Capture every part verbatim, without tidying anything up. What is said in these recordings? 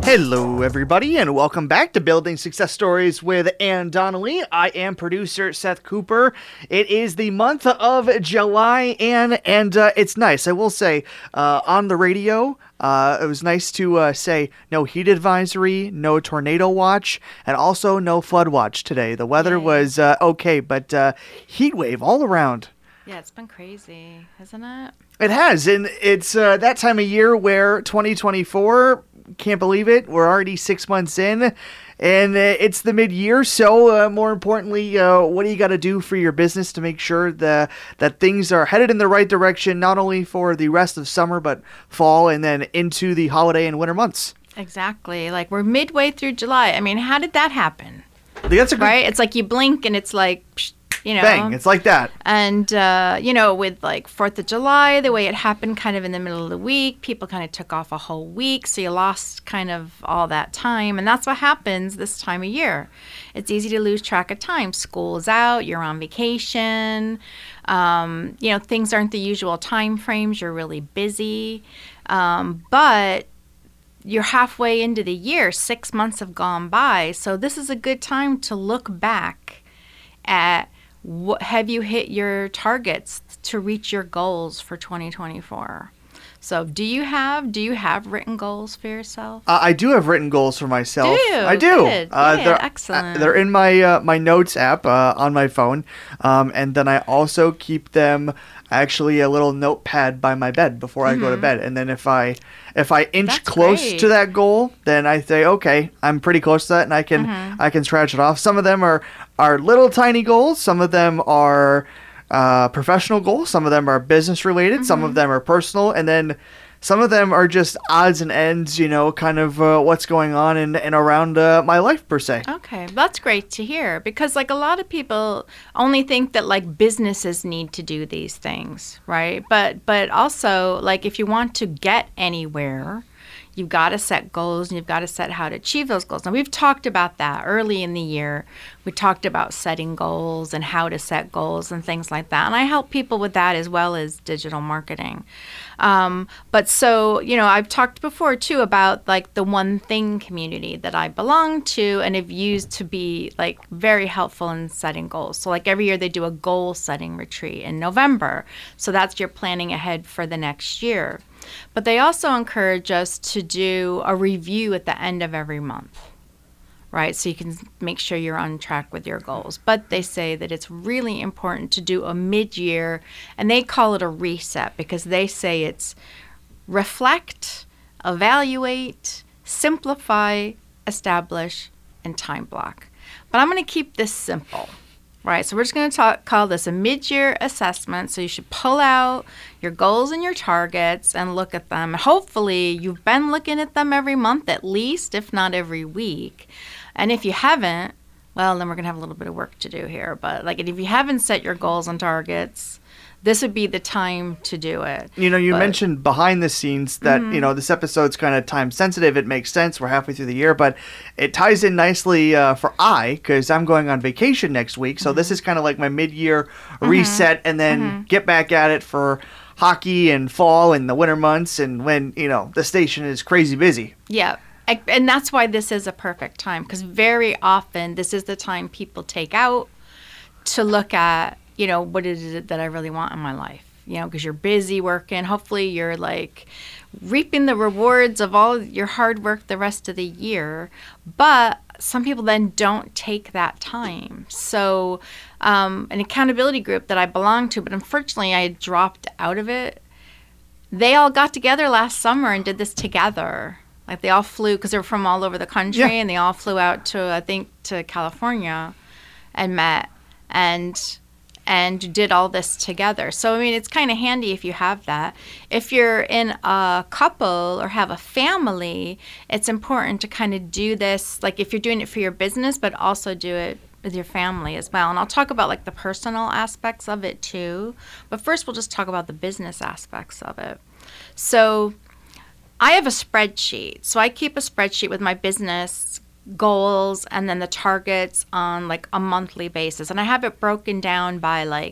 Hello, everybody, and welcome back to Building Success Stories with Ann Donnelly. I am producer Seth Cooper. It is the month of July, Ann, and uh, it's nice. I will say, uh, on the radio, uh, it was nice to uh, say no heat advisory, no tornado watch, and also no flood watch today. The weather Yay. was uh, okay, but uh, heat wave all around. Yeah, it's been crazy, hasn't it? It has, and it's uh, that time of year where twenty twenty-four... Can't believe it. We're already six months in, and uh, it's the mid-year. So, uh, more importantly, uh, what do you got to do for your business to make sure the, that things are headed in the right direction, not only for the rest of summer, but fall and then into the holiday and winter months? Exactly. Like, we're midway through July. I mean, how did that happen? I think that's a good Right? It's like you blink and it's like, psh, you know. bang. It's like that. And, uh, you know, with like fourth of July, the way it happened kind of in the middle of the week, people kind of took off a whole week. So you lost kind of all that time. And that's what happens this time of year. It's easy to lose track of time. School's out, you're on vacation. Um, you know, things aren't the usual time frames. You're really busy. Um, but you're halfway into the year. Six months have gone by. So this is a good time to look back at what have you hit your targets to reach your goals for twenty twenty-four. So do you have do you have written goals for yourself? Uh, I do have written goals for myself. Do you? I do. Good. Uh, Yeah, they're, excellent. uh, they're in my uh, my notes app uh, on my phone, um, and then I also keep them actually a little notepad by my bed before I go to bed. And then if I if I inch That's close great. to that goal, then I say, okay, I'm pretty close to that, and I can I can scratch it off. Some of them are are little tiny goals. Some of them are uh, professional goals. Some of them are business related. Some of them are personal, and then some of them are just odds and ends, you know, kind of uh, what's going on in and around uh, my life, per se. Okay, that's great to hear because like a lot of people only think that like businesses need to do these things, right? But but also like if you want to get anywhere, you've got to set goals and you've got to set how to achieve those goals. Now, we've talked about that early in the year. We talked about setting goals and how to set goals and things like that. And I help people with that as well as digital marketing. Um, but so, you know, I've talked before, too, about like the One Thing community that I belong to and have used to be like very helpful in setting goals. So like every year they do a goal setting retreat in November. So that's your planning ahead for the next year. But they also encourage us to do a review at the end of every month, right? So you can make sure you're on track with your goals. But they say that it's really important to do a mid-year, and they call it a reset because they say it's reflect, evaluate, simplify, establish, and time block. But I'm going to keep this simple. Right, so we're just going to talk, call this a mid-year assessment. So you should pull out your goals and your targets and look at them. Hopefully, you've been looking at them every month at least, if not every week. And if you haven't, well, then we're going to have a little bit of work to do here. But like, if you haven't set your goals and targets, this would be the time to do it. You know, you But- mentioned behind the scenes that, you know, this episode's kind of time sensitive. It makes sense. We're halfway through the year, but it ties in nicely uh, for I, because I'm going on vacation next week. So this is kind of like my mid-year reset and then get back at it for hockey and fall and the winter months and when, you know, the station is crazy busy. Yeah. I- And that's why this is a perfect time because very often this is the time people take out to look at, you know, what is it that I really want in my life? You know, because you're busy working. Hopefully you're like reaping the rewards of all your hard work the rest of the year. But some people then don't take that time. So um, an accountability group that I belong to, but unfortunately I had dropped out of it. They all got together last summer and did this together. Like they all flew, because they're from all over the country, Yeah. and they all flew out to, I think, to California and met and and did all this together. So, I mean, it's kind of handy if you have that. If you're in a couple or have a family, it's important to kind of do this, like if you're doing it for your business, but also do it with your family as well. And I'll talk about like the personal aspects of it too. But first, we'll just talk about the business aspects of it. So I have a spreadsheet. So I keep a spreadsheet with my business goals and then the targets on like a monthly basis. And I have it broken down by like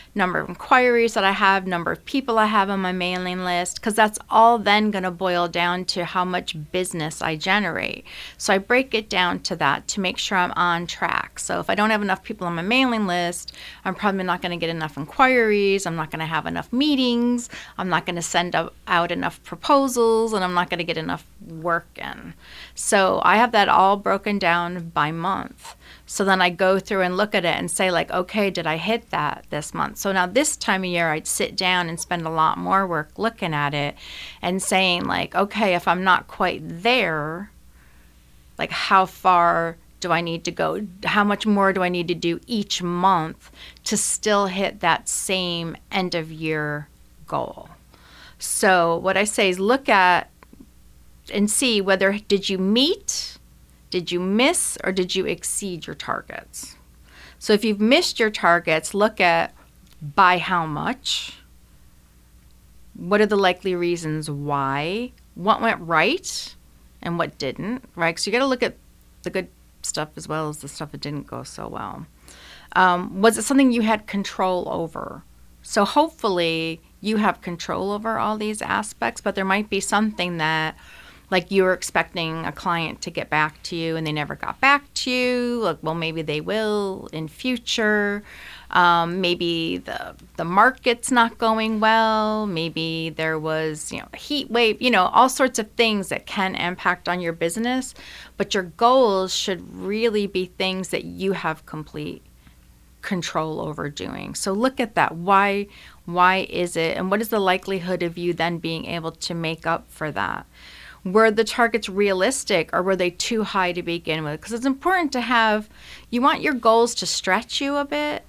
number of inquiries that I have, number of people I have on my mailing list, because that's all then going to boil down to how much business I generate. So I break it down to that to make sure I'm on track. So if I don't have enough people on my mailing list, I'm probably not going to get enough inquiries. I'm not going to have enough meetings. I'm not going to send out enough proposals, and I'm not going to get enough work in. So I have that all broken down by month. So then I go through and look at it and say, like, okay, did I hit that this month? So now this time of year, I'd sit down and spend a lot more work looking at it and saying, like, okay, if I'm not quite there, like, how far do I need to go? How much more do I need to do each month to still hit that same end of year goal? So what I say is look at and see whether did you meet, did you miss, or did you exceed your targets? So if you've missed your targets, look at by how much, what are the likely reasons why, what went right, and what didn't, right? So you got to look at the good stuff as well as the stuff that didn't go so well. Um, was it something you had control over? So hopefully you have control over all these aspects, but there might be something that, like, you were expecting a client to get back to you and they never got back to you. Like, well, maybe they will in future. Um, maybe the the market's not going well. Maybe there was, you know, a heat wave, you know, all sorts of things that can impact on your business. But your goals should really be things that you have complete control over doing. So look at that. Why, why is it? And what is the likelihood of you then being able to make up for that? Were the targets realistic, or were they too high to begin with? Because it's important to have, you want your goals to stretch you a bit,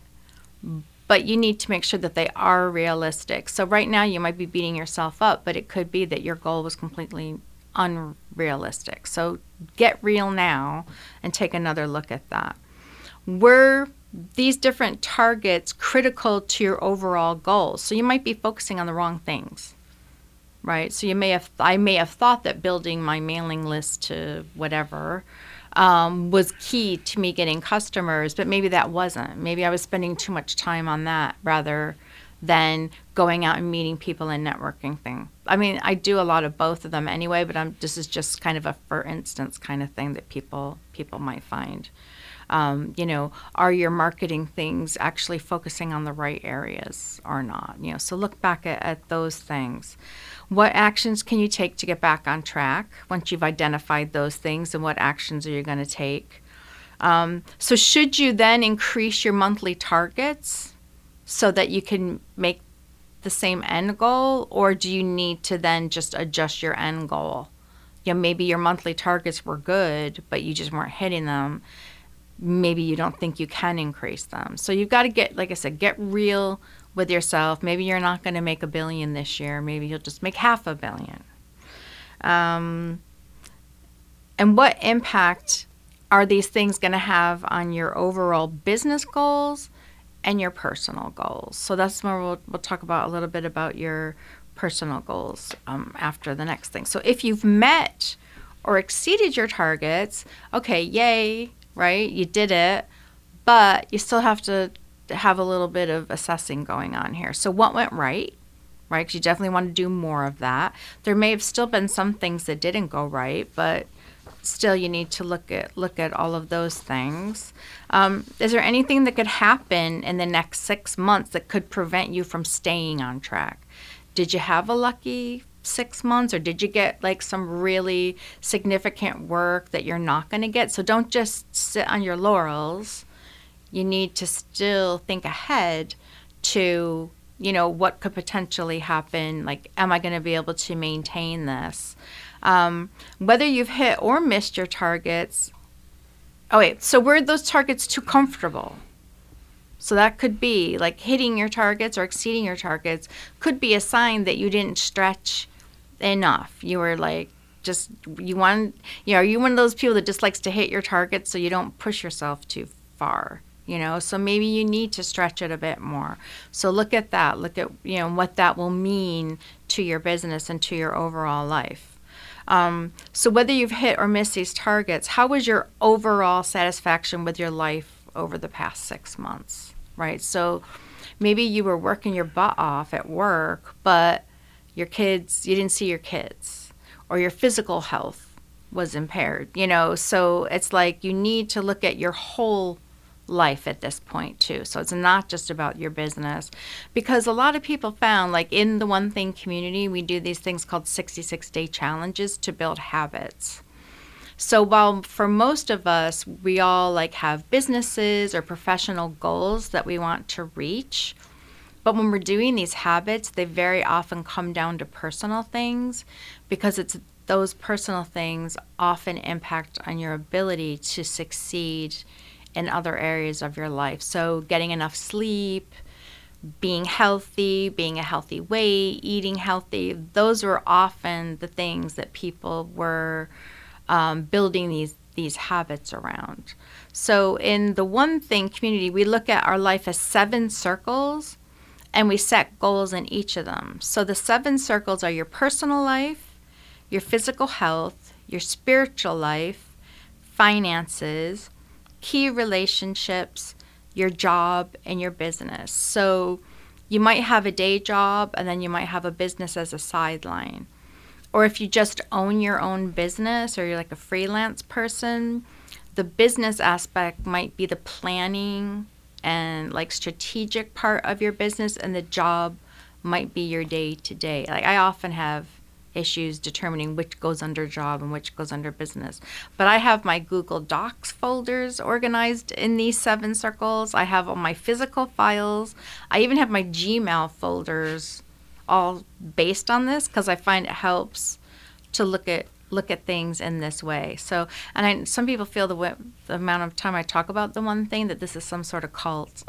but you need to make sure that they are realistic. So right now you might be beating yourself up, but it could be that your goal was completely unrealistic. So get real now and take another look at that. Were these different targets critical to your overall goals? So you might be focusing on the wrong things. Right, so you may have, I may have thought that building my mailing list to whatever um, was key to me getting customers, but maybe that wasn't. Maybe I was spending too much time on that rather than going out and meeting people and networking thing. I mean, I do a lot of both of them anyway, but I'm, this is just kind of a for instance kind of thing that people people might find. Um, you know, are your marketing things actually focusing on the right areas or not? You know, so look back at, at those things. What actions can you take to get back on track once you've identified those things, and what actions are you going to take? Um, so should you then increase your monthly targets so that you can make the same end goal, or do you need to then just adjust your end goal? You know, maybe your monthly targets were good, but you just weren't hitting them. Maybe you don't think you can increase them. So you've got to get, like I said, get real with yourself. Maybe you're not going to make a billion this year. Maybe you'll just make half a billion. Um, and what impact are these things going to have on your overall business goals and your personal goals? So that's more we'll, we'll talk about a little bit about your personal goals um, after the next thing. So if you've met or exceeded your targets, okay, yay, right? You did it, but you still have to have a little bit of assessing going on here. So what went right, right? Because you definitely want to do more of that. There may have still been some things that didn't go right, but still you need to look at look at all of those things. Um, is there anything that could happen in the next six months that could prevent you from staying on track? Did you have a lucky six months, or did you get like some really significant work that you're not going to get? So don't just sit on your laurels. You need to still think ahead to, you know, what could potentially happen. Like, am I going to be able to maintain this? Um, whether you've hit or missed your targets. Oh, wait. So were those targets too comfortable? So that could be like hitting your targets or exceeding your targets could be a sign that you didn't stretch enough. You were like, just, you want, you know, are you one of those people that just likes to hit your targets so you don't push yourself too far? You know, so maybe you need to stretch it a bit more. So look at that. Look at, you know, what that will mean to your business and to your overall life. Um, so whether you've hit or missed these targets, how was your overall satisfaction with your life over the past six months? right? So maybe you were working your butt off at work, but your kids, you didn't see your kids, or your physical health was impaired, you know? So it's like you need to look at your whole life at this point too. So it's not just about your business, because a lot of people found, like in the One Thing community, we do these things called sixty-six day challenges to build habits. So while for most of us, we all like have businesses or professional goals that we want to reach, but when we're doing these habits, they very often come down to personal things, because it's those personal things often impact on your ability to succeed in other areas of your life. So getting enough sleep, being healthy, being a healthy weight, eating healthy, those were often the things that people were um, building these these habits around. So in the One Thing community, we look at our life as seven circles, and we set goals in each of them. So the seven circles are your personal life, your physical health, your spiritual life, finances, key relationships, your job, and your business. So you might have a day job, and then you might have a business as a sideline. Or if you just own your own business, or you're like a freelance person, the business aspect might be the planning and like strategic part of your business, and the job might be your day to day. Like I often have issues determining which goes under job and which goes under business. But I have my Google Docs folders organized in these seven circles. I have all my physical files. I even have my Gmail folders all based on this, because I find it helps to look at look at things in this way. So, and I, some people feel the, w- the amount of time I talk about the One Thing that this is some sort of cult,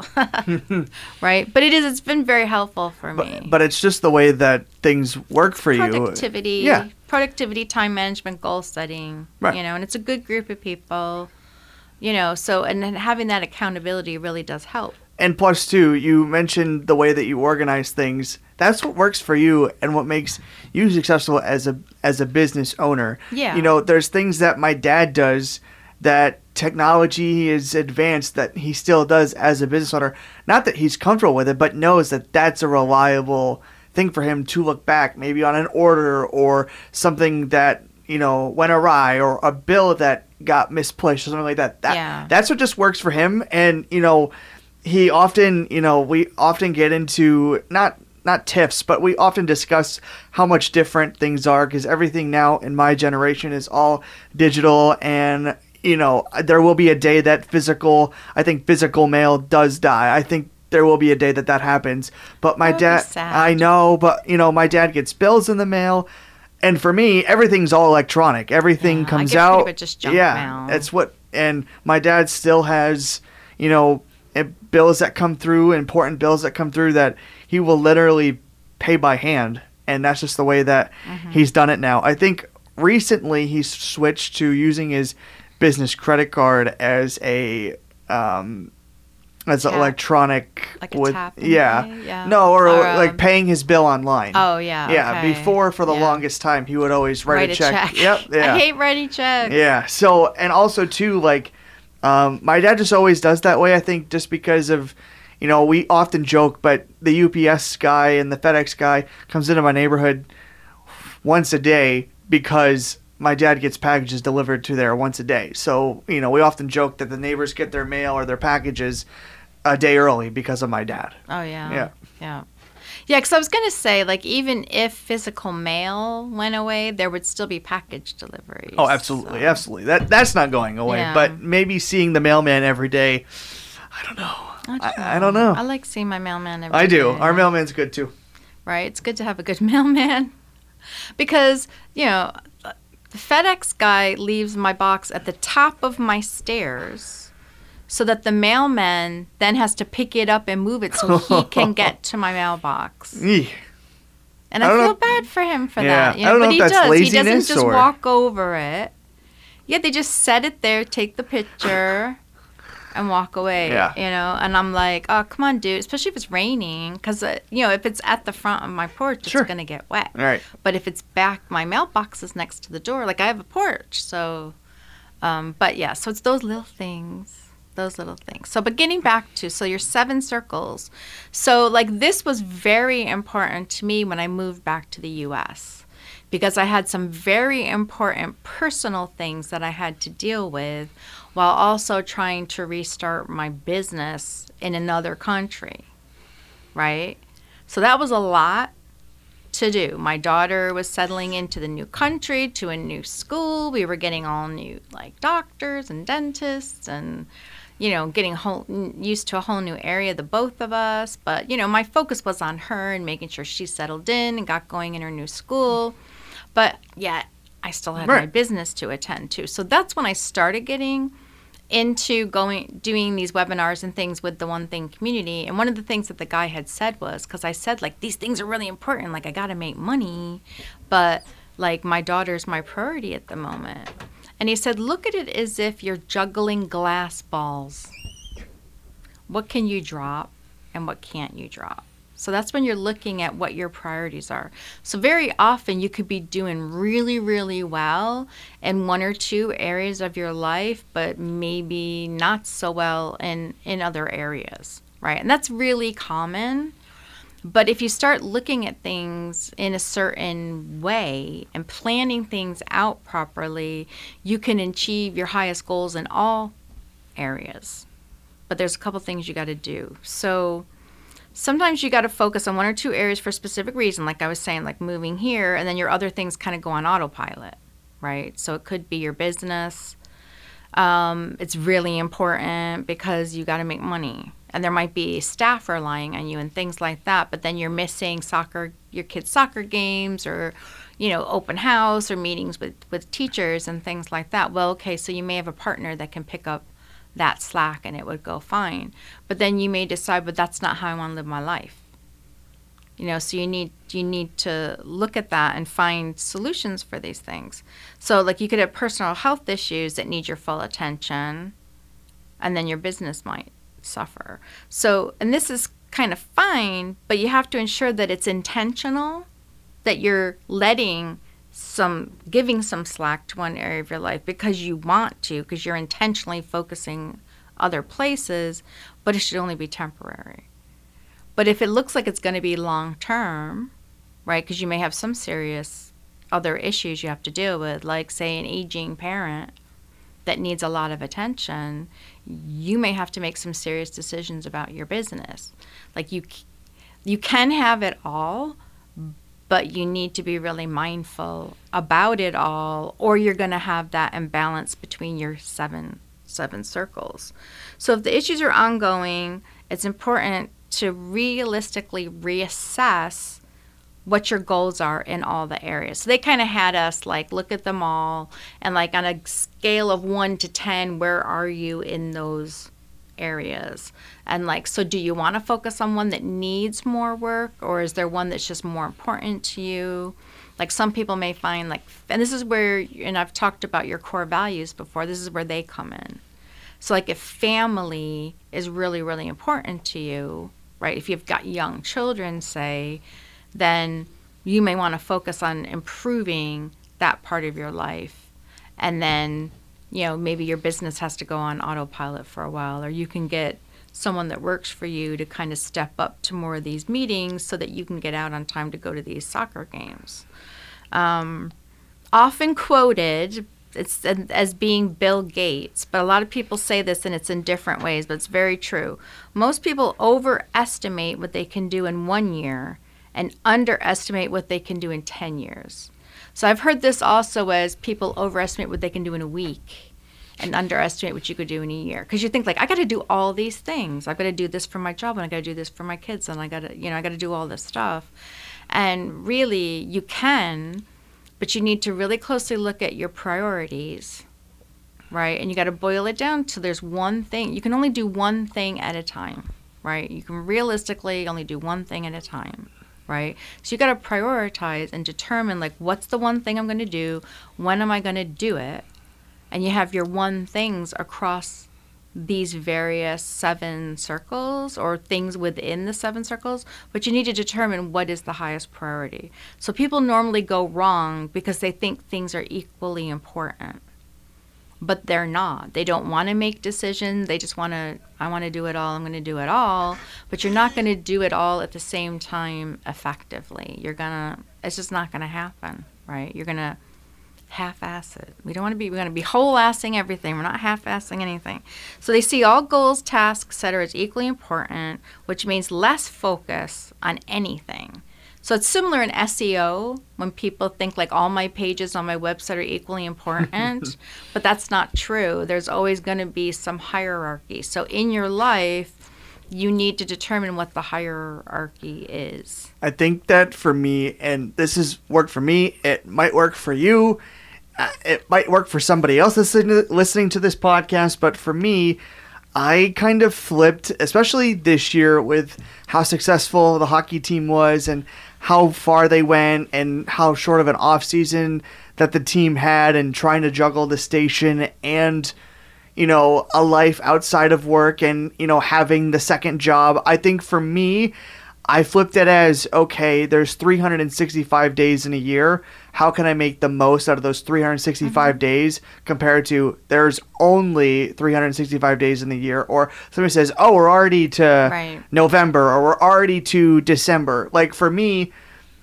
right? But it is. It's been very helpful for me. But, but it's just the way that things work for you. Productivity, yeah. productivity, time management, goal setting. Right. You know, and it's a good group of people. You know, so and then having that accountability really does help. And plus, too, you mentioned the way that you organize things. That's what works for you and what makes you successful as a as a business owner. Yeah. You know, there's things that my dad does that technology is advanced that he still does as a business owner. Not that he's comfortable with it, but knows that that's a reliable thing for him to look back, maybe on an order or something that, you know, went awry, or a bill that got misplaced or something like that. That yeah. That's what just works for him. And, you know, he often, you know, we often get into not not tiffs, but we often discuss how much different things are, because everything now in my generation is all digital, and, you know, there will be a day that physical, I think physical mail does die. I think there will be a day that that happens. But my dad, I know, but, you know, my dad gets bills in the mail. And for me, everything's all electronic. Everything yeah, comes I get out. pretty much just junk yeah, mail. that's what. And my dad still has, you know, bills that come through, important bills that come through that he will literally pay by hand, and that's just the way that mm-hmm. he's done it now. I think recently he's switched to using his business credit card as a um, as an electronic like a with tap yeah. yeah no or, or like um, paying his bill online. Oh yeah yeah. Okay. Before, for the yeah. longest time, he would always write, write a check. A check. Yep. Yeah. I hate writing checks. Yeah. So, and also too, like, um, my dad just always does that way. I think just because of, you know, we often joke, but the U P S guy and the FedEx guy comes into my neighborhood once a day because my dad gets packages delivered to there once a day. So, you know, we often joke that the neighbors get their mail or their packages a day early because of my dad. Oh, yeah. Yeah. Yeah. Yeah, because I was going to say, like, even if physical mail went away, there would still be package deliveries. Oh, absolutely. So. Absolutely. That That's not going away. Yeah. But maybe seeing the mailman every day, I don't know. I don't, I, know. I don't know. I like seeing my mailman every I day. do. Our mailman's good, too. Right? It's good to have a good mailman. Because, you know, the FedEx guy leaves my box at the top of my stairs so that the mailman then has to pick it up and move it so he can get to my mailbox. Eek. And I, I feel know. bad for him for Yeah. that. You know, I don't but know he if that's does. He doesn't laziness just or- walk over it. Yeah, they just set it there, take the picture, and walk away. Yeah. You know, and I'm like, oh, come on, dude. Especially if it's raining, because uh, you know, if it's at the front of my porch, Sure. it's gonna get wet. All right. But if it's back, my mailbox is next to the door. Like I have a porch, so. Um, but yeah, so it's those little things. those little things. So, but getting back to, so your seven circles. So, like, this was very important to me when I moved back to the U S because I had some very important personal things that I had to deal with while also trying to restart my business in another country, right? So that was a lot to do. My daughter was settling into the new country, to a new school. We were getting all new, like, doctors and dentists and, you know, getting whole, used to a whole new area, the both of us. But, you know, my focus was on her and making sure she settled in and got going in her new school. But yet I still had right. my business to attend to. So that's when I started getting into going doing these webinars and things with the One Thing community. And one of the things that the guy had said was, because I said, like, these things are really important, like, I got to make money, but, like, my daughter's my priority at the moment. And he said, look at it as if you're juggling glass balls. What can you drop and what can't you drop? So that's when you're looking at what your priorities are. So very often you could be doing really, really well in one or two areas of your life, but maybe not so well in, in other areas, right? And that's really common. But if you start looking at things in a certain way and planning things out properly, you can achieve your highest goals in all areas. But there's a couple things you got to do. So sometimes you got to focus on one or two areas for a specific reason, like I was saying, like moving here, and then your other things kind of go on autopilot, right? So it could be your business. Um, it's really important because you got to make money. And there might be staff relying on you and things like that, but then you're missing soccer, your kids' soccer games or, you know, open house or meetings with, with teachers and things like that. Well, okay, so you may have a partner that can pick up that slack and it would go fine. But then you may decide, but that's not how I want to live my life. You know, so you need you need to look at that and find solutions for these things. So, like, you could have personal health issues that need your full attention, and then your business might suffer. So, and this is kind of fine, but you have to ensure that it's intentional, that you're letting some, giving some slack to one area of your life because you want to, because you're intentionally focusing other places, but it should only be temporary. But if it looks like it's going to be long term, right, because you may have some serious other issues you have to deal with, like, say, an aging parent that needs a lot of attention, you may have to make some serious decisions about your business. Like, you you can have it all, but you need to be really mindful about it all, or you're going to have that imbalance between your seven seven circles. So if the issues are ongoing, it's important to realistically reassess what your goals are in all the areas. So they kind of had us, like, look at them all, and, like, on a scale of one to ten, where are you in those areas? And, like, so do you want to focus on one that needs more work, or is there one that's just more important to you? Like, some people may find, like, and this is where, and I've talked about your core values before, this is where they come in. So, like, if family is really, really important to you, right, if you've got young children, say, then you may want to focus on improving that part of your life. And then, you know, maybe your business has to go on autopilot for a while, or you can get someone that works for you to kind of step up to more of these meetings so that you can get out on time to go to these soccer games. Um, often quoted, it's as being Bill Gates, but a lot of people say this and it's in different ways, but it's very true. Most people overestimate what they can do in one year and underestimate what they can do in ten years. So I've heard this also as people overestimate what they can do in a week and underestimate what you could do in a year. Because you think, like, I got to do all these things. I've got to do this for my job, and I got to do this for my kids, and I got to, you know, I got to do all this stuff. And really, you can, but you need to really closely look at your priorities, right? And you got to boil it down to there's one thing. You can only do one thing at a time, right? You can realistically only do one thing at a time. Right? So you got to prioritize and determine, like, what's the one thing I'm going to do? When am I going to do it? And you have your one things across these various seven circles or things within the seven circles, but you need to determine what is the highest priority. So people normally go wrong because they think things are equally important, but they're not. They don't want to make decisions. They just want to, I want to do it all. I'm going to do it all. But you're not going to do it all at the same time effectively. You're going to, it's just not going to happen, right? You're going to half-ass it. We don't want to be, we're going to be whole-assing everything. We're not half-assing anything. So they see all goals, tasks, et cetera as equally important, which means less focus on anything. So it's similar in S E O when people think like all my pages on my website are equally important, but that's not true. There's always going to be some hierarchy. So in your life, you need to determine what the hierarchy is. I think that for me, and this has worked for me, it might work for you, uh, it might work for somebody else listening to, listening to this podcast, but for me, I kind of flipped, especially this year with how successful the hockey team was and how far they went and how short of an off season that the team had, and trying to juggle the station and, you know, a life outside of work and, you know, having the second job. I think for me, I flipped it as, okay, there's three hundred sixty-five days in a year. How can I make the most out of those three hundred sixty-five mm-hmm. days compared to there's only three hundred sixty-five days in the year? Or somebody says, oh, we're already to right. November, or we're already to December. Like for me,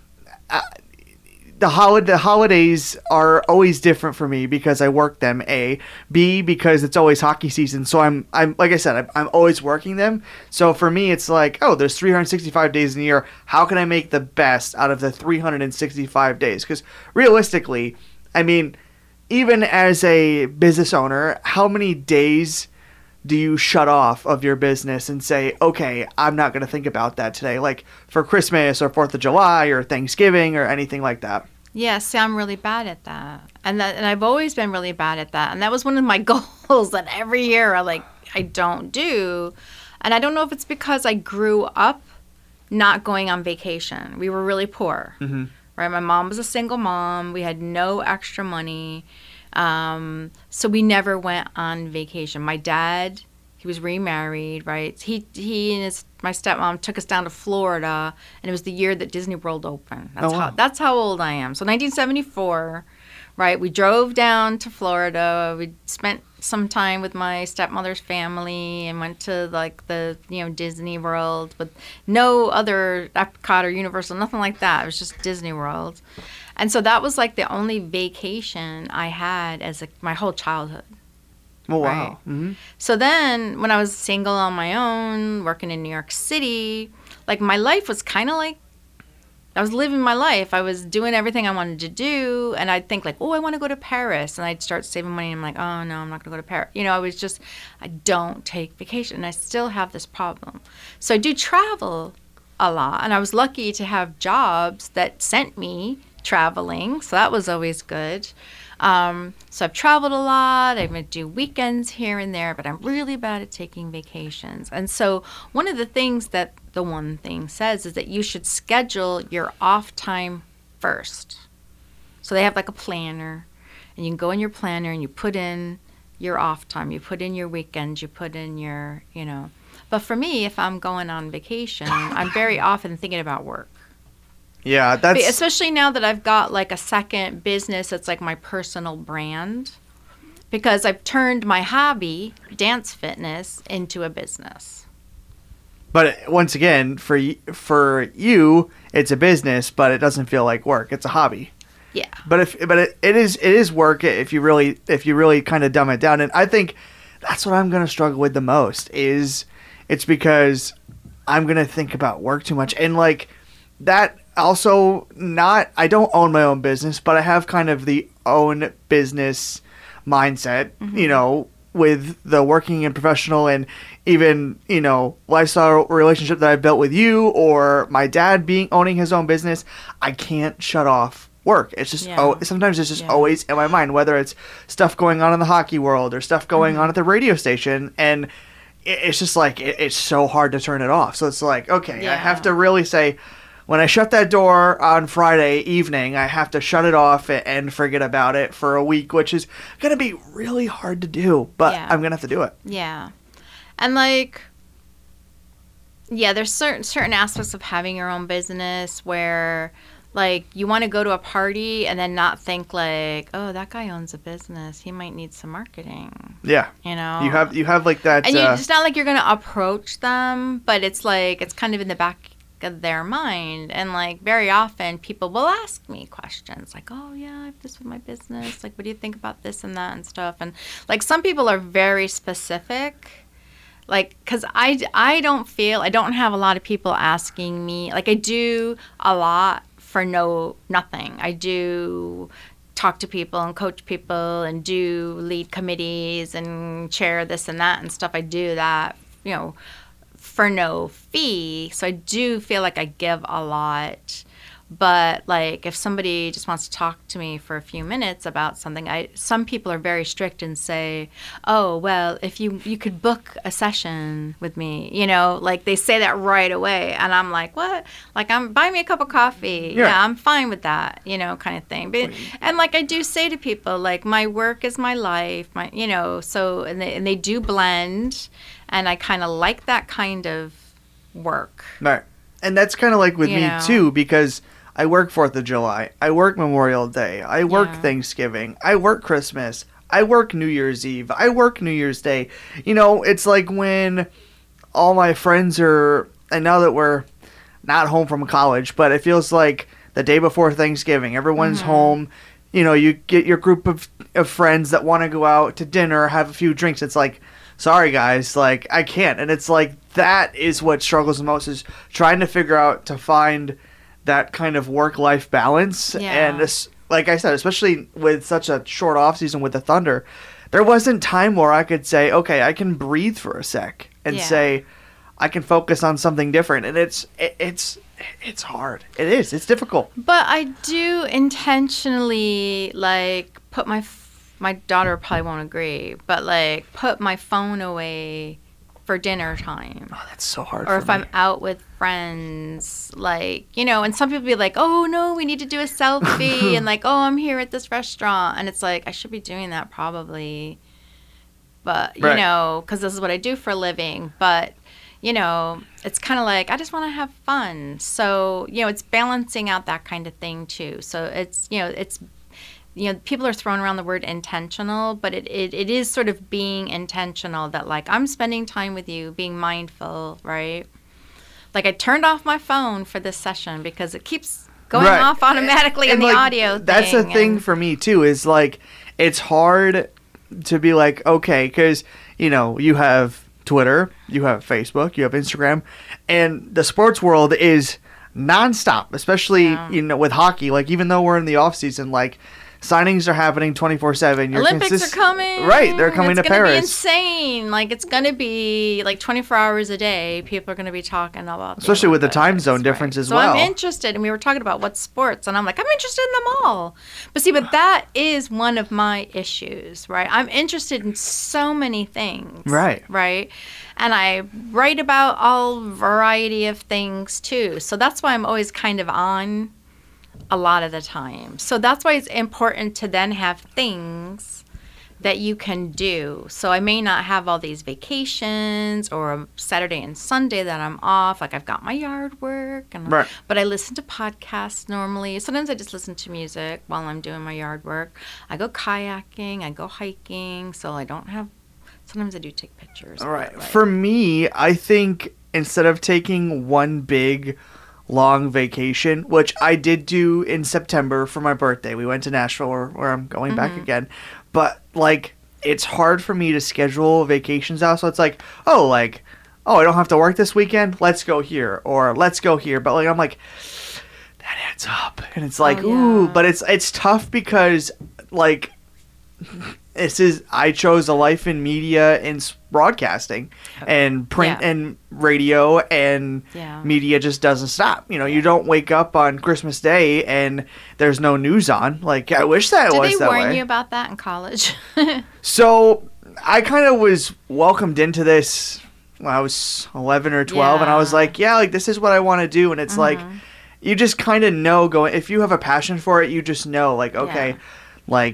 uh, the, hol- the holidays are always different for me because I work them, A. B, because it's always hockey season. So I'm, I'm like I said, I'm, I'm always working them. So for me, it's like, oh, there's three hundred sixty-five days in a year. How can I make the best out of the three hundred sixty-five days? Because realistically, I mean, even as a business owner, how many days do you shut off of your business and say, okay, I'm not going to think about that today, like for Christmas or fourth of July or Thanksgiving or anything like that? Yeah, see, I'm really bad at that. And that, and I've always been really bad at that. And that was one of my goals that every year I like, I don't do. And I don't know if it's because I grew up not going on vacation. We were really poor, mm-hmm. right? My mom was a single mom. We had no extra money. Um, so we never went on vacation. My dad, he was remarried, right? He he and his my stepmom took us down to Florida, and it was the year that Disney World opened. That's oh, wow. how that's how old I am. So nineteen seventy-four, right? We drove down to Florida. We spent some time with my stepmother's family and went to like the you know Disney World with no other Epcot or Universal, nothing like that. It was just Disney World. And so that was like the only vacation I had as a, my whole childhood. Oh, wow. Right? Mm-hmm. So then when I was single on my own, working in New York City, like my life was kind of like, I was living my life. I was doing everything I wanted to do. And I'd think like, oh, I want to go to Paris. And I'd start saving money. And I'm like, oh, no, I'm not going to go to Paris. You know, I was just, I don't take vacation. And I still have this problem. So I do travel a lot. And I was lucky to have jobs that sent me traveling, so that was always good. Um, so I've traveled a lot. I would do weekends here and there, but I'm really bad at taking vacations. And so one of the things that the one thing says is that you should schedule your off time first. So they have like a planner, and you can go in your planner and you put in your off time, you put in your weekends, you put in your, you know. But for me, if I'm going on vacation, I'm very often thinking about work. Yeah, that's... Especially now that I've got, like, a second business that's, like, my personal brand. Because I've turned my hobby, dance fitness, into a business. But once again, for for you, it's a business, but it doesn't feel like work. It's a hobby. Yeah. But if but it, it is it is work if you really if you really kind of dumb it down. And I think that's what I'm going to struggle with the most is it's because I'm going to think about work too much. And, like, that... Also, not, I don't own my own business, but I have kind of the own business mindset, mm-hmm. you know, with the working and professional and even, you know, lifestyle relationship that I've built with you or my dad being owning his own business. I can't shut off work. It's just, yeah. oh, sometimes it's just yeah. always in my mind, whether it's stuff going on in the hockey world or stuff going mm-hmm. on at the radio station. And it's just like, it, it's so hard to turn it off. So it's like, okay, yeah. I have to really say, when I shut that door on Friday evening, I have to shut it off and forget about it for a week, which is going to be really hard to do, but yeah. I'm going to have to do it. Yeah. And like, yeah, there's certain certain aspects of having your own business where like you want to go to a party and then not think like, oh, that guy owns a business. He might need some marketing. Yeah. You know? You have you have like that. And you, uh, it's not like you're going to approach them, but it's like, it's kind of in the back of their mind. And like very often people will ask me questions like, oh yeah, I have this with my business. Like, what do you think about this and that and stuff? And like some people are very specific. Like, because I, I don't feel, I don't have a lot of people asking me. Like, I do a lot for no, nothing. I do talk to people and coach people and do lead committees and chair this and that and stuff. I do that, you know, for no fee. So I do feel like I give a lot. But like if somebody just wants to talk to me for a few minutes about something, I some people are very strict and say, oh, well, if you you could book a session with me, you know, like they say that right away. And I'm like, what? Like, I'm buy me a cup of coffee. Yeah, yeah I'm fine with that, you know, kind of thing. But and like I do say to people, like, my work is my life, my, you know, so and they, and they do blend. And I kind of like that kind of work. Right. And that's kind of like with you me know? too, because I work fourth of July. I work Memorial Day. I work Yeah. Thanksgiving. I work Christmas. I work New Year's Eve. I work New Year's Day. You know, it's like when all my friends are, and now that we're not home from college, but it feels like the day before Thanksgiving, everyone's Mm-hmm. home. You know, you get your group of, of friends that want to go out to dinner, have a few drinks. It's like, sorry guys, like I can't. And it's like that is what struggles the most, is trying to figure out to find that kind of work-life balance. Yeah. And this, like I said, especially with such a short off season with the Thunder, there wasn't time where I could say, okay, I can breathe for a sec and Yeah. say I can focus on something different. And it's it, it's it's hard. It is. It's difficult. But I do intentionally, like, put my, f- my daughter probably won't agree, but, like, put my phone away for dinner time. Oh, that's so hard. Or for if me. I'm out with friends, like, you know, and some people be like, oh, no, we need to do a selfie. And, like, oh, I'm here at this restaurant. And it's like, I should be doing that probably. But, you Right. know, because this is what I do for a living. But, you know, it's kind of like, I just want to have fun. So, you know, it's balancing out that kind of thing, too. So it's, you know, it's, you know, people are throwing around the word intentional, but it, it, it is sort of being intentional that, like, I'm spending time with you, being mindful, right? Like, I turned off my phone for this session because it keeps going Right. off automatically in And, the like, audio That's thing. the thing and- for me, too, is, like, it's hard to be like, okay, because, you know, you have Twitter, you have Facebook, you have Instagram, and the sports world is nonstop, especially, Yeah. you know, with hockey. Like, even though we're in the off season, like, signings are happening twenty-four seven. You're Olympics consist- are coming. Right, they're coming it's to gonna Paris. Be insane. Like, it's going to be like twenty-four hours a day. People are going to be talking about the Especially with the time Olympics, zone difference as so well. I'm interested, and we were talking about what sports, and I'm like, I'm interested in them all. But see, but that is one of my issues, right? I'm interested in so many things. Right. Right. And I write about all variety of things too. So that's why I'm always kind of on a lot of the time. So that's why it's important to then have things that you can do. So I may not have all these vacations or a Saturday and Sunday that I'm off. Like, I've got my yard work, and Right. but I listen to podcasts normally. Sometimes I just listen to music while I'm doing my yard work. I go kayaking, I go hiking, so I don't have. Sometimes I do take pictures. All right. but, like- For me, I think instead of taking one big long vacation, which I did do in September for my birthday, we went to Nashville, where, where I'm going back Mm-hmm. again. But, like, it's hard for me to schedule vacations out. So it's like, oh, like, oh, I don't have to work this weekend. Let's go here. Or let's go here. But, like, I'm like, that adds up. And it's like, Oh, ooh, yeah. but it's it's tough because, like, this is I chose a life in media and s- broadcasting and print Yeah. and radio, and Yeah. media just doesn't stop. You know, you don't wake up on Christmas Day and there's no news on. Like, I wish that Did was they that warn way. you about that in college? So I kind of was welcomed into this when I was eleven or twelve, and I was Yeah. like, yeah, like, this is what I want to do. And it's like, Mm-hmm. you just kind of know going, if you have a passion for it, you just know, like, okay, Yeah. like,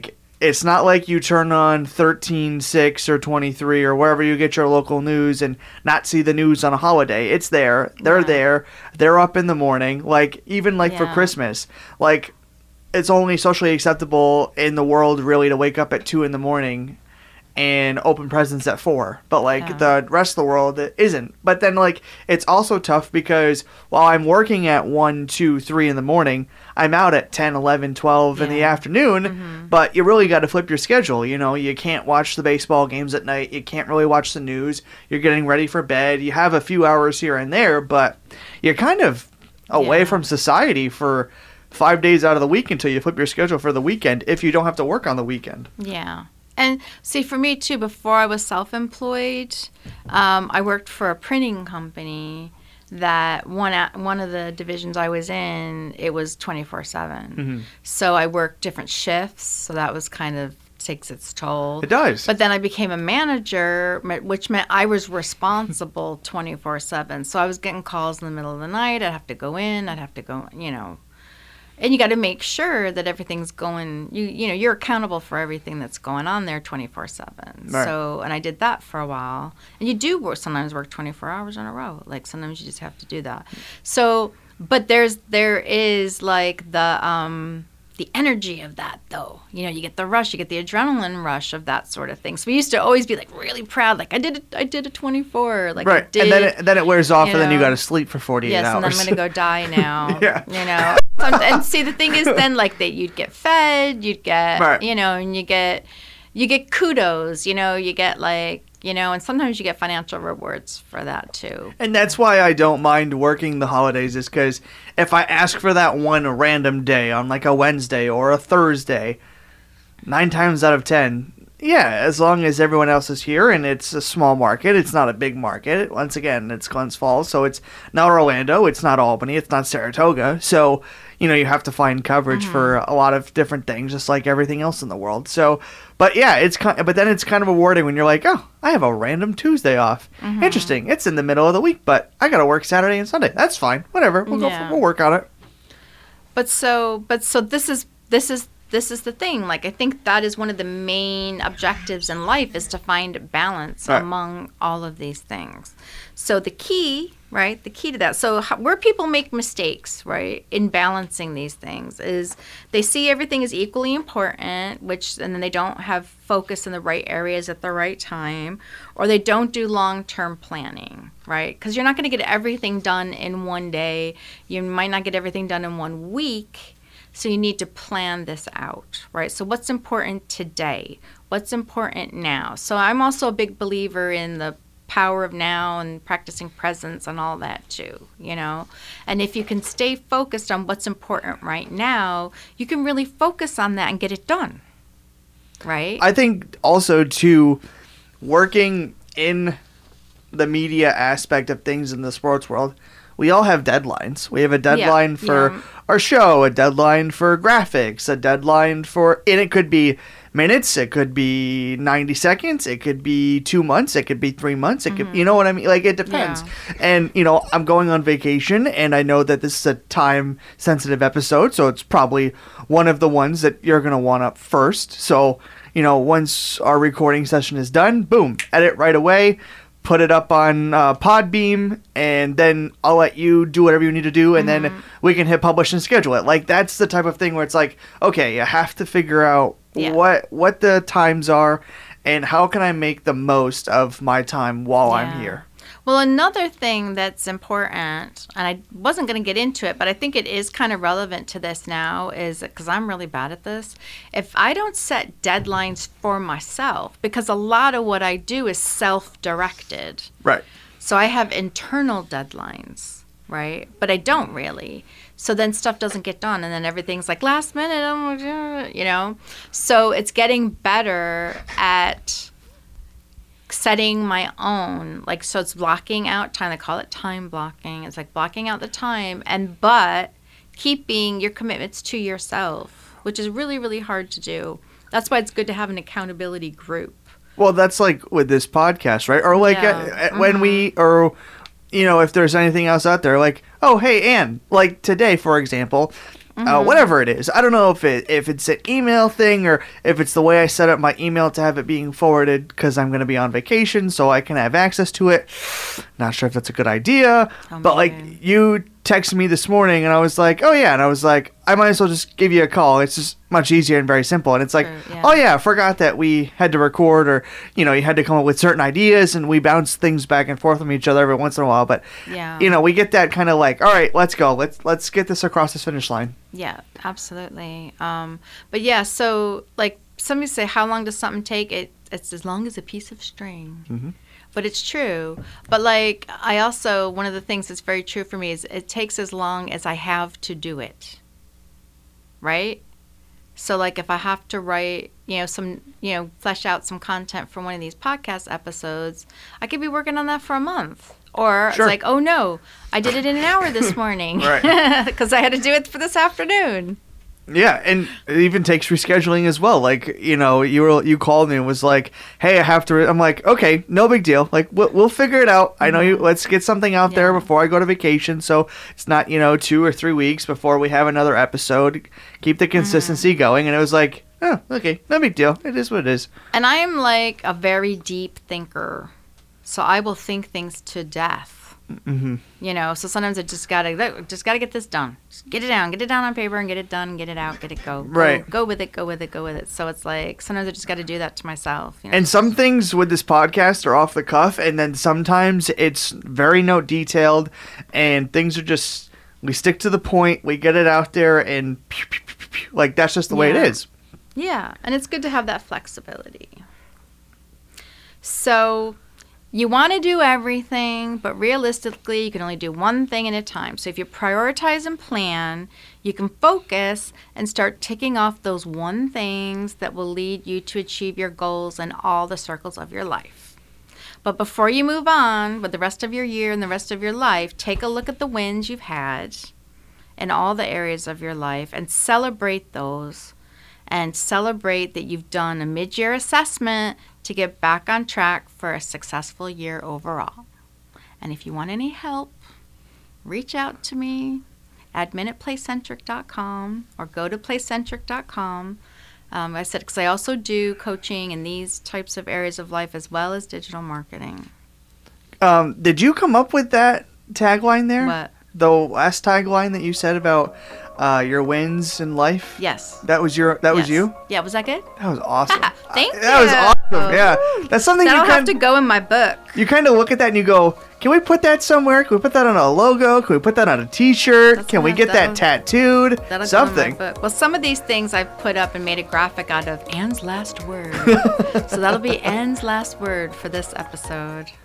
it's not like you turn on thirteen six or twenty-three or wherever you get your local news and not see the news on a holiday. It's there. They're Yeah. there. They're up in the morning. Like, even like for Yeah. Christmas, like, it's only socially acceptable in the world really to wake up at two in the morning and open presents at four. But, like, Yeah. the rest of the world, it isn't. But then, like, it's also tough because while I'm working at one, two, three in the morning, I'm out at ten, eleven, twelve in the Yeah. afternoon. Mm-hmm. But you really got to flip your schedule. You know, you can't watch the baseball games at night. You can't really watch the news. You're getting ready for bed. You have a few hours here and there, but you're kind of away Yeah. from society for five days out of the week until you flip your schedule for the weekend if you don't have to work on the weekend. Yeah. And see, for me too, before I was self-employed, um, I worked for a printing company that one at, one of the divisions I was in, it was twenty-four seven. Mm-hmm. So I worked different shifts, so that was kind of takes its toll. It does. But then I became a manager, which meant I was responsible twenty-four seven. So I was getting calls in the middle of the night. I'd have to go in. I'd have to go, you know. And you got to make sure that everything's going, you you know, you're accountable for everything that's going on there twenty-four seven. Right. So, and I did that for a while. And you do work, sometimes work twenty-four hours in a row. Like sometimes you just have to do that. So, but there's, there is like the, um, the energy of that though. You know, you get the rush, you get the adrenaline rush of that sort of thing. So we used to always be like really proud, like I did a, I did a twenty-four, like I right. did. And then it, then it wears off you and then you know. got to sleep for forty-eight Yes, hours. and I'm going to go die now. Yeah. You know. Some- and see, the thing is then like that you'd get fed, you'd get, Right. you know, and you get, you get kudos, you know, you get like, you know, and sometimes you get financial rewards for that too. And that's why I don't mind working the holidays, is because if I ask for that one random day on like a Wednesday or a Thursday, nine times out of ten, yeah, as long as everyone else is here and it's a small market, it's not a big market. Once again, it's Glens Falls, so it's not Orlando, it's not Albany, it's not Saratoga. So, you know, you have to find coverage for a lot of different things, just like everything else in the world. So, but yeah, it's kind but then it's kind of rewarding when you're like, oh, I have a random Tuesday off. Interesting. It's in the middle of the week, but I got to work Saturday and Sunday. That's fine. Whatever. We'll Yeah. go. We'll work on it. But so, but so this is, this is, this is the thing. Like, I think that is one of the main objectives in life is to find balance Right. among all of these things. So the key, right, the key to that. So how, where people make mistakes, right, in balancing these things is they see everything as equally important, which, and then they don't have focus in the right areas at the right time, or they don't do long-term planning, right? Because you're not going to get everything done in one day. You might not get everything done in one week. So you need to plan this out, right? So what's important today? What's important now? So I'm also a big believer in the power of now and practicing presence and all that too, you know? And if you can stay focused on what's important right now, you can really focus on that and get it done, right? I think also too, working in the media aspect of things in the sports world, we all have deadlines. We have a deadline Yeah, for yeah. our show, a deadline for graphics, a deadline for, and it could be minutes, it could be ninety seconds, it could be two months, it could be three months, it could, you know what I mean? Like, it depends. Yeah. And, you know, I'm going on vacation, and I know that this is a time-sensitive episode, so it's probably one of the ones that you're going to want up first. So, you know, once our recording session is done, boom, edit right away, put it up on uh, Podbeam, and then I'll let you do whatever you need to do, and then we can hit publish and schedule it. Like, that's the type of thing where it's like, okay, you have to figure out Yeah. what what the times are, and how can I make the most of my time while I'm Yeah. here. Well, another thing that's important, and I wasn't going to get into it, but I think it is kind of relevant to this now, is because I'm really bad at this. If I don't set deadlines for myself, because a lot of what I do is self-directed. Right. So I have internal deadlines, right? But I don't really. So then stuff doesn't get done, and then everything's like last minute, oh, you know? So it's getting better at setting my own, like, so it's blocking out time. They call it time blocking. It's like blocking out the time, and but keeping your commitments to yourself, which is really, really hard to do. That's why it's good to have an accountability group. Well, that's like with this podcast, right? Or like Yeah. uh, uh, when we, or, you know, if there's anything else out there, like, oh, hey, Ann, like today, for example, Mm-hmm. Uh, whatever it is. I don't know if it if it's an email thing or if it's the way I set up my email to have it being forwarded because I'm going to be on vacation so I can have access to it. Not sure if that's a good idea. Oh, but, like, you texted me this morning and I was like, oh, yeah. And I was like, I might as well just give you a call. It's just much easier and very simple. And it's like, True, yeah. oh, yeah, I forgot that we had to record or, you know, you had to come up with certain ideas and we bounce things back and forth from each other every once in a while. But, yeah. you know, we get that kind of like, all right, let's go. Let's let's get this across this finish line. Yeah, absolutely. Um, but, yeah, so, like, somebody say, how long does something take? It It's as long as a piece of string. Mm-hmm. But it's true. But, like, I also, one of the things that's very true for me is it takes as long as I have to do it. Right? So, like, if I have to write, you know, some, you know, flesh out some content for one of these podcast episodes, I could be working on that for a month. Or sure. It's like, oh, no, I did it in an hour this morning. Right. Because I had to do it for this afternoon. Yeah, and it even takes rescheduling as well. Like, you know, you were you called me and was like, "Hey, I have to." Re-. I'm like, "Okay, no big deal. Like, we'll, we'll figure it out. I know you. Let's get something out yeah. there before I go to vacation, so it's not, you know, two or three weeks before we have another episode. Keep the consistency mm. going." And it was like, "Oh, okay, no big deal. It is what it is." And I'm like a very deep thinker, so I will think things to death. Mm-hmm. You know, so sometimes I just gotta just gotta get this done. Just get it down, get it down on paper, and get it done, get it out, get it go. Right. Go, go with it, go with it, go with it. So it's like sometimes I just got to do that to myself. You know? And some things with this podcast are off the cuff, and then sometimes it's very note detailed, and things are just we stick to the point, we get it out there, and pew, pew, pew, pew, like that's just the yeah. way it is. Yeah, and it's good to have that flexibility. So. You want to do everything, but realistically, you can only do one thing at a time. So if you prioritize and plan, you can focus and start ticking off those one things that will lead you to achieve your goals in all the circles of your life. But before you move on with the rest of your year and the rest of your life, take a look at the wins you've had in all the areas of your life and celebrate those. And celebrate that you've done a mid-year assessment to get back on track for a successful year overall. And if you want any help, reach out to me, admin at playcentric dot com or go to playcentric dot com. Um, I said, because I also do coaching in these types of areas of life as well as digital marketing. Um, did you come up with that tagline there? What? The last tagline that you said about uh, your wins in life? Yes. That was your. That yes. was you. Yeah. Was that good? That was awesome. Thank uh, you. That was awesome. Yeah. That's something That'll you kind have to go in my book. You kind of look at that and you go, "Can we put that somewhere? Can we put that on a logo? Can we put that on a T-shirt? That's Can we get that tattooed? That'll Something." Go in my book. Well, some of these things I've put up and made a graphic out of Anne's last word. So that'll be Anne's last word for this episode.